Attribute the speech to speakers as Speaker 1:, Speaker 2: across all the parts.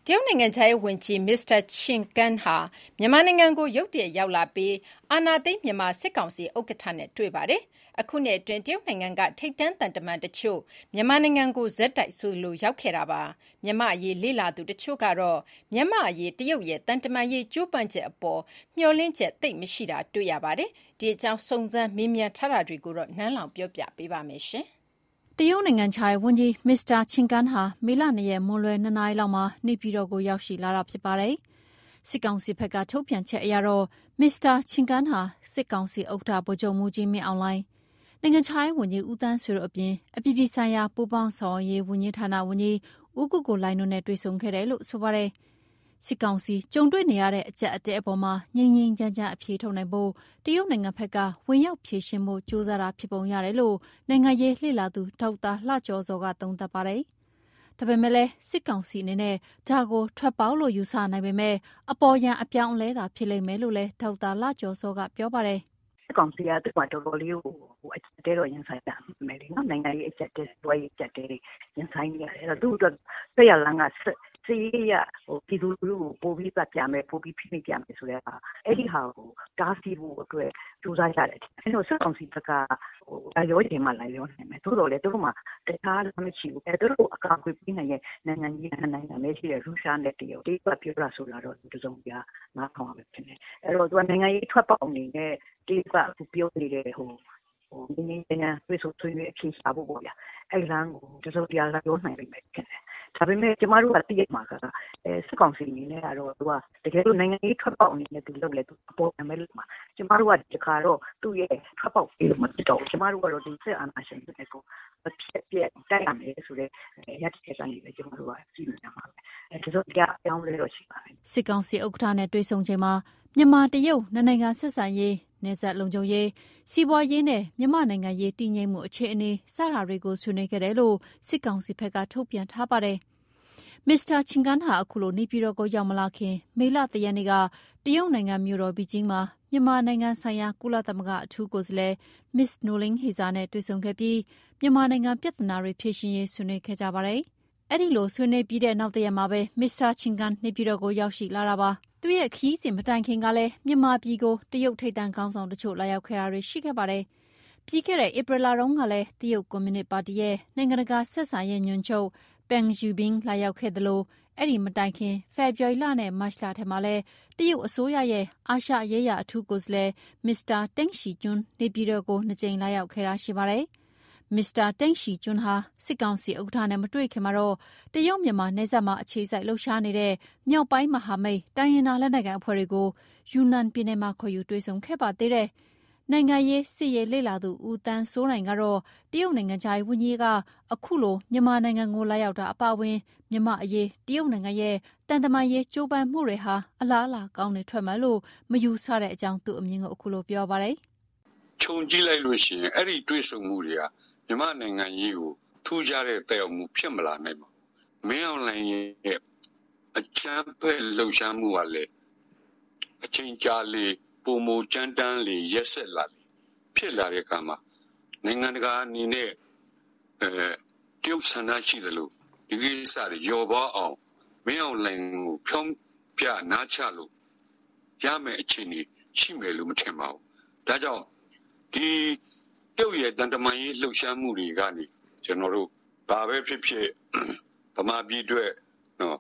Speaker 1: တရုတ်နိုင်ငံခြားရေးဝန်ကြီးမစ္စတာချင်ကန်းဟာမြန်မာနိုင်ငံကိုရုတ်တရက်ရောက်လာပြီးအာဏာသိမ်းမြန်မာစစ်ကောင်စီဥက္ကဋ္ဌနဲ့တွေ့ပါတယ်။အခုနှစ်အတွင်းတရုတ်နိုင်ငံကထိပ်တန်းသံတမန်တချို့မြန်မာနိုင်ငံကိုဇက်တိုက်ဆိုလိုရောက်ခဲ့တာပါ။မြန်မာအရေးလေ့လာသူတချို့ကတော့မြန်မာအရေးတရုတ်ရဲ့တန်တမန်ရေးကြိုးပမ်းချက်အပေါ်မျှော်လင့်ချက်သိပ်မရှိတာတွေ့ရပါတယ်။ဒီအကြောင်းစုံစမ်းမေးမြန်းထားတာတွေကိုတော့နန်းလောင်ပြောပြပေးပါမယ်ရှင်။
Speaker 2: တရုတ်နိုင်ငံခြားရေးဝန်ကြီးမစ္စတာချင်ကန်းဟာမေလ2ရက်မွန်းလွယ်2နာရီလောက်မှာနေပြည်တော်ကိုရောက်ရှိလာတာဖြစ်ပါတယ်။စစ်ကောင်စီဘက်ကထုတ်ပြန်ချက်အရတော့မစ္စတာချင်ကန်းဟာစစ်ကောင်စီဥက္ကဋ္ဌဗိုလ်ချုပ်မှူးကြီးမင်းအောင်လှိုင်နိုင်ငံခြားရေးဝန်ကြီးဦးသန်းဆွေတို့အပြင်အပြည်ပြည်ဆိုင်ရာပူးပေါင်းဆောင်ရွက်ရေးဝန်ကြီးဌာနဝန်ကြီးဦးကိုကိုလှိုင်တို့နဲ့တွေ့ဆုံခဲ့တယ်လို့ဆိုပါတယ်။စစ်ကောင်စီကြုံတွေ့နေရတဲ့အကြက်အတဲအပေါ်မှာငြိမ်ငြိမ်ချမ်းချမ်းအပြေထုတ်နိုင်ဖို့တရုတ်နိုင်ငံဘက်ကဝင်ရောက်ဖြည့်ရှင်မှုစူးစမ်းတာဖြစ်ပုံရတယ်လို့နိုင်ငံရေးလှည့်လာသူဒေါက်တာလှကျော်စောကသုံးသပ်ပါတယ်။ဒါပေမဲ့လည်းစစ်ကောင်စီအနေနဲ့ဒါကိုထွက်ပေါက်လို့ယူဆနိုင်ပေမဲ့အပေါ်ယံအပြောင်းလဲတာဖြစ်လိမ့်မယ်လို့လည်းဒေါက်တာလှကျော်စောကပြောပါတယ်
Speaker 3: ။ကောင်စီကတော်တော်လေးကိုအကျက်တဲတော့ရင်ဆိုင်တာမယ်လေနော်နိုင်ငံရေးအကျက်တဲတွေအကျက်တဲရင်ဆိုင်နေရတယ်အဲ့တော့သူ့အတွက်ဆက်ရလန်းကစီးရပြည်သူလူထုကိုပို့ပြီးပတ်ပြမယ်ပို့ပြီးဖိနှိပ်ပြမယ်ဆိုတဲ့အဲ့ဒီဟာကိုတားဆီးဖို့အတွက်ကြိုးစားကြတယ်အဲ့တော့စစ်ကောင်စီဘက်ကရောချိန်မှလိုက်ရောနိုင်မယ်သို့တော်လည်းသူတို့မှတခြားမရှိဘူးအဲ့တို့အကာအကွယ်ပေးနိုင်ရဲ့နိုင်ငံကြီးနိုင်ငံလေးရှိတဲ့ရုရှားနဲ့တရုတ်ဒီကပြောတာဆိုတာတော့တစုံတရာနားထောင်ရမယ်ဖြစ်နေအဲ့တော့သူကနိုင်ငံရေးထွက်ပေါက်အနေနဲ့ဒီကပြောနေတဲ့ဒီနေ့ညပြေဆိုဆွေးနွေးအဖြေရှာဖို့ပေါ့ဗျာအဲ့လမ်းကိုတစုံတရာလာပြောနိုင်လိမ့်မယ်ဖြစ်တယ်ဒါပေမဲ့ကျမတို့ကသိရမှာကစစ်ကောင်စီအနေနဲ့ကတော့သူကတကယ်လို့နိုင်ငံရေးထွက်ပေါက်အနေနဲ့သူလုပ်လဲသူအပေါ်အမယ်လို့မှာကျမတို့ကဒီခါတော့သူ့ရဲ့ထွက်ပေါက်ပြီးတော့မဖြစ်တော့ကျမတို့ကတော့ဒီစစ်အာဏာရှင်တွေကိုအဖြစ်ပြက်တိုက်ရမယ်ဆိုတဲ့ရည်ချက်ကနေပဲကျမတို့ကကြည့်နေမှာပဲဒီလိုကြောင်းလဲတော့ရှိပါတယ်
Speaker 2: စစ်ကောင်စီဥက္ကဋ္ဌနဲ့တွေ့ဆုံချိန်မှာမြန်မာတရုတ်နိုင်ငံဆက်ဆံရေးနယ်စပ်လုံခြုံရေးစီးပွားရေးနဲ့မြန်မာနိုင်ငံရေးတည်ငြိမ်မှုအခြေအနေစတာတွေကိုဆွေးနွေးခဲ့တယ်လို့စစ်ကောင်စီဘက်ကထုတ်ပြန်ထားပါတယ်။မစ္စတာချင်ကန်းဟာအခုလိုနေပြည်တော်ကိုရောက်မလာခင်မေလ3ရက်နေ့ကတရုတ်နိုင်ငံမြို့တော်ဘေကျင်းမှာမြန်မာနိုင်ငံဆိုင်ရာကုလသမဂ္ဂအထူးကိုယ်စားလှယ်မစ္စနိုလင်းဟီဇာနဲ့တွေ့ဆုံခဲ့ပြီးမြန်မာနိုင်ငံပြဿနာတွေဖြေရှင်းရေးဆွေးနွေးခဲ့ကြပါတယ်။အဲ့ဒီလိုဆွေးနွေးပြီးတဲ့နောက်တစ်ရက်မှာပဲမစ္စတာချင်ကန်းနေပြည်တော်ကိုရောက်ရှိလာတာပါ။သူရဲ့ခရီးစဉ်မတိုင်ခင်ကလည်းမြန်မာပြည်ကိုတရုတ်ထိပ်တန်းခေါင်းဆောင်တချို့လာရောက်ခဲ့တာတွေရှိခဲ့ပါတယ်။ပြီးခဲ့တဲ့ဧပြီလတုန်းကလည်းတရုတ်ကွန်မြူနစ်ပါတီရဲ့နိုင်ငံတကာဆက်ဆံရေးညွှန်ချုပ်ပန်ယူဘင်းလာရောက်ခဲ့တယ်လို့အဲ့ဒီမတိုင်ခင်ဖေဖော်ဝါရီလနဲ့မတ်လထဲမှာလည်းတရုတ်အစိုးရရဲ့အာရှရေးရာအထူးကိုယ်စားလှယ်မစ္စတာတိန့်ရှီကျွန်းနေပြည်တော်ကို2ကြိမ်လာရောက်ခဲ့တာရှိပါတယ်။မစ္စတာတိန့်ရှီကျွန်းဟာစစ်ကောင်စီဥက္ကဋ္ဌနဲ့မတွေ့ခင်မှာတော့တရုတ်မြန်မာနယ်စပ်မှာအခြေစိုက်လှုပ်ရှားနေတဲ့မြောက်ပိုင်းမဟာမိတ်တိုင်းရင်းသားလက်နက်ကိုင်အဖွဲ့တွေကိုယူနန်ပြည်နယ်မှာခေါ်ယူတွေ့ဆုံခဲ့ပါသေးတယ်။နိုင်ငံရေးစစ်ရေးလေ့လာသူဦးတန်းစိုးနိုင်ကတော့တရုတ်နိုင်ငံခြားရေးဝန်ကြီးကအခုလိုမြန်မာနိုင်ငံကိုလာရောက်တာအပါအဝင်မြန်မာအရေးတရုတ်နိုင်ငံရဲ့တန်တမာရေးကြိုးပမ်းမှုတွေဟာအလားအလာကောင်းနေထွက်မယ်လို့မယူဆတဲ့အကြောင်းသူအမြင်ကိုအခုလိုပြောပါတယ်
Speaker 4: ။ခြုံကြည့်လိုက်လို့ရှိရင်အဲ့ဒီတွေ့ဆုံမှုတွေကမြန်မာနိုင်ငံရေးကိုထူးခြားတဲ့တက်ရောက်မှုဖြစ်မလာနိုင်ပါဘူး။မင်းအောင်လှိုင်ရဲ့အချမ်းဖက်လှုပ်ရှားမှုကလည်းအချိန်ကြာလေပုံမကြမ်းတမ်းလေရက်ဆက်လာဖြစ်လာတဲ့အခါမှာနိုင်ငံတကာအနေနဲ့တရုတ်ဆန္ဒရှိတယ်လို့ဒီကိစ္စတွေရောပါအောင်မင်းအောင်လှိုင်ကိုဖြောင်းပြနားချလို့ရမယ်အခြေအနေရှိမယ်လို့မထင်ပါဘူး။ဒါကြောင့်ဒီတရုတ်ရဲ့တန်တမာရေးလှုပ်ရှားမှုတွေကနေကျွန်တော်တို့ဘာပဲဖြစ်ဖြစ်ဗမာပြည်အတွက်နော်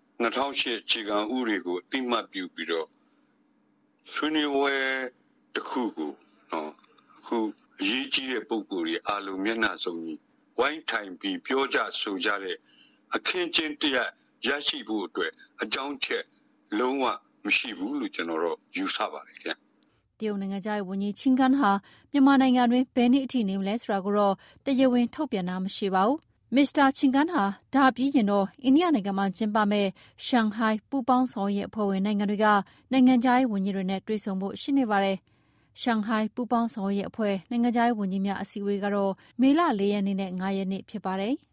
Speaker 4: 2008ခြေခံဥပဒေကိုအတိမတ်ပြုပြီးတော့ဆွေးနွေးပွဲတစ်ခုကိုနော်အခုအရေးကြီးတဲ့ပုံကိုယ်တွေအားလုံးမျက်နှာစုံကြီးဝိုင်းထိုင်ပြီးပြောကြဆိုကြတဲ့အခင်းချင်းတရားရရှိဖို့အတွက်အကြောင်းချက်လုံးဝမရှိဘူးလို့ကျွန်တော်တို့ယူဆပါတယ်ခင်ဗျ
Speaker 2: ။တရုတ်နိုင်ငံခြားရေးဝန်ကြီးချင်ကန်းဟာမြန်မာနိုင်ငံတွင်ဘယ်နှစ်အထိနေမလဲဆိုတာကိုတော့တရားဝင်ထုတ်ပြန်တာမရှိပါဘူး။မစ္စတာချင်ကန်းဟာဒါပြီးရင်တော့အိန္ဒိယနိုင်ငံမှာကျင်းပမဲ့ရှန်ဟိုင်းပူးပေါင်းဆောင်ရွက်အဖွဲ့ဝင်နိုင်ငံတွေကနိုင်ငံခြားရေးဝန်ကြီးတွေနဲ့တွေ့ဆုံဖို့ရှိနေပါတယ်။ရှန်ဟိုင်းပူးပေါင်းဆောင်ရွက်အဖွဲ့နိုင်ငံခြားရေးဝန်ကြီးများအစည်းအဝေးကတော့မေလ4ရက်နေ့နဲ့5ရက်နေ့ဖြစ်ပါတယ်။